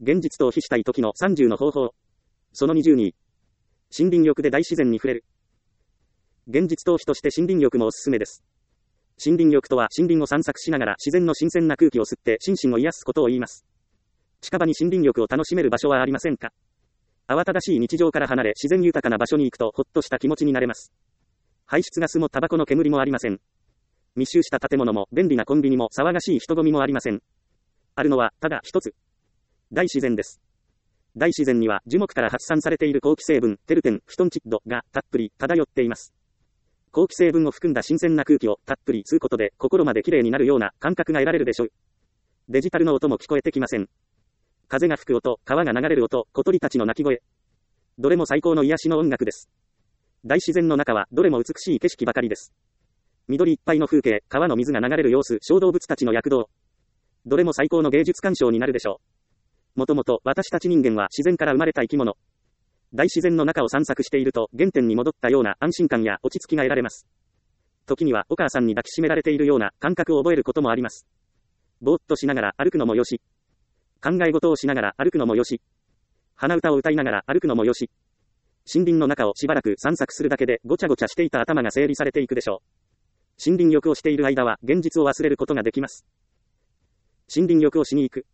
現実逃避したい時の30の方法。その22。森林浴で大自然に触れる。現実逃避として森林浴もおすすめです。森林浴とは森林を散策しながら自然の新鮮な空気を吸って心身を癒すことを言います。近場に森林浴を楽しめる場所はありませんか？慌ただしい日常から離れ自然豊かな場所に行くとほっとした気持ちになれます。排出ガスもタバコの煙もありません。密集した建物も便利なコンビニも騒がしい人混みもありません。あるのはただ一つ。大自然です。大自然には樹木から発散されている好気成分、テルペン、フトンチッドがたっぷり漂っています。好気成分を含んだ新鮮な空気をたっぷり吸うことで心まで綺麗になるような感覚が得られるでしょう。デジタルの音も聞こえてきません。風が吹く音、川が流れる音、小鳥たちの鳴き声。どれも最高の癒しの音楽です。大自然の中はどれも美しい景色ばかりです。緑いっぱいの風景、川の水が流れる様子、小動物たちの躍動。どれも最高の芸術鑑賞になるでしょう。もともと私たち人間は自然から生まれた生き物。大自然の中を散策していると原点に戻ったような安心感や落ち着きが得られます。時にはお母さんに抱きしめられているような感覚を覚えることもあります。ぼーっとしながら歩くのもよし。考え事をしながら歩くのもよし。鼻歌を歌いながら歩くのもよし。森林の中をしばらく散策するだけでごちゃごちゃしていた頭が整理されていくでしょう。森林浴をしている間は現実を忘れることができます。森林浴をしに行く。